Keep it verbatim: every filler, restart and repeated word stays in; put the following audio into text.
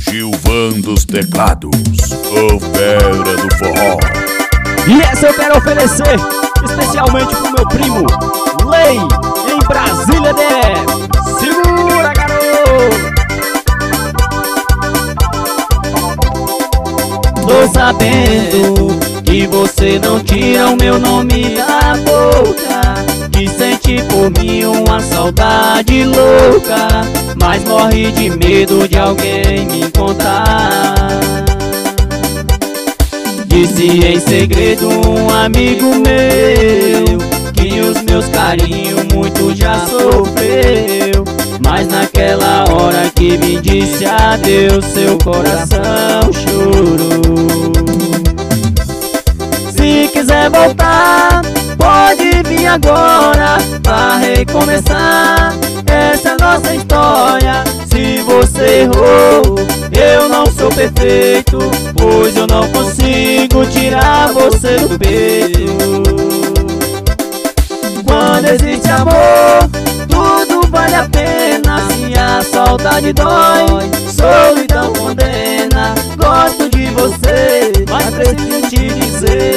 Gilvan dos teclados, o fera do forró. E essa eu quero oferecer especialmente pro meu primo Lei, em Brasília D F. Segura, garoto! Tô sabendo que você não tira o meu nome da boca, que sente por mim uma saudade louca, mas morre de medo de alguém me contar. Disse em segredo um amigo meu que os meus carinhos muito já sofreu, mas naquela hora que me disse adeus, seu coração chorou. Se quiser voltar, pode vir agora pra recomeçar. Essa é nossa história. Se você errou, eu não sou perfeito, pois eu não consigo tirar você do peito. Quando existe amor, tudo vale a pena. Se a saudade dói, solidão condena. Gosto de você, mas preciso te dizer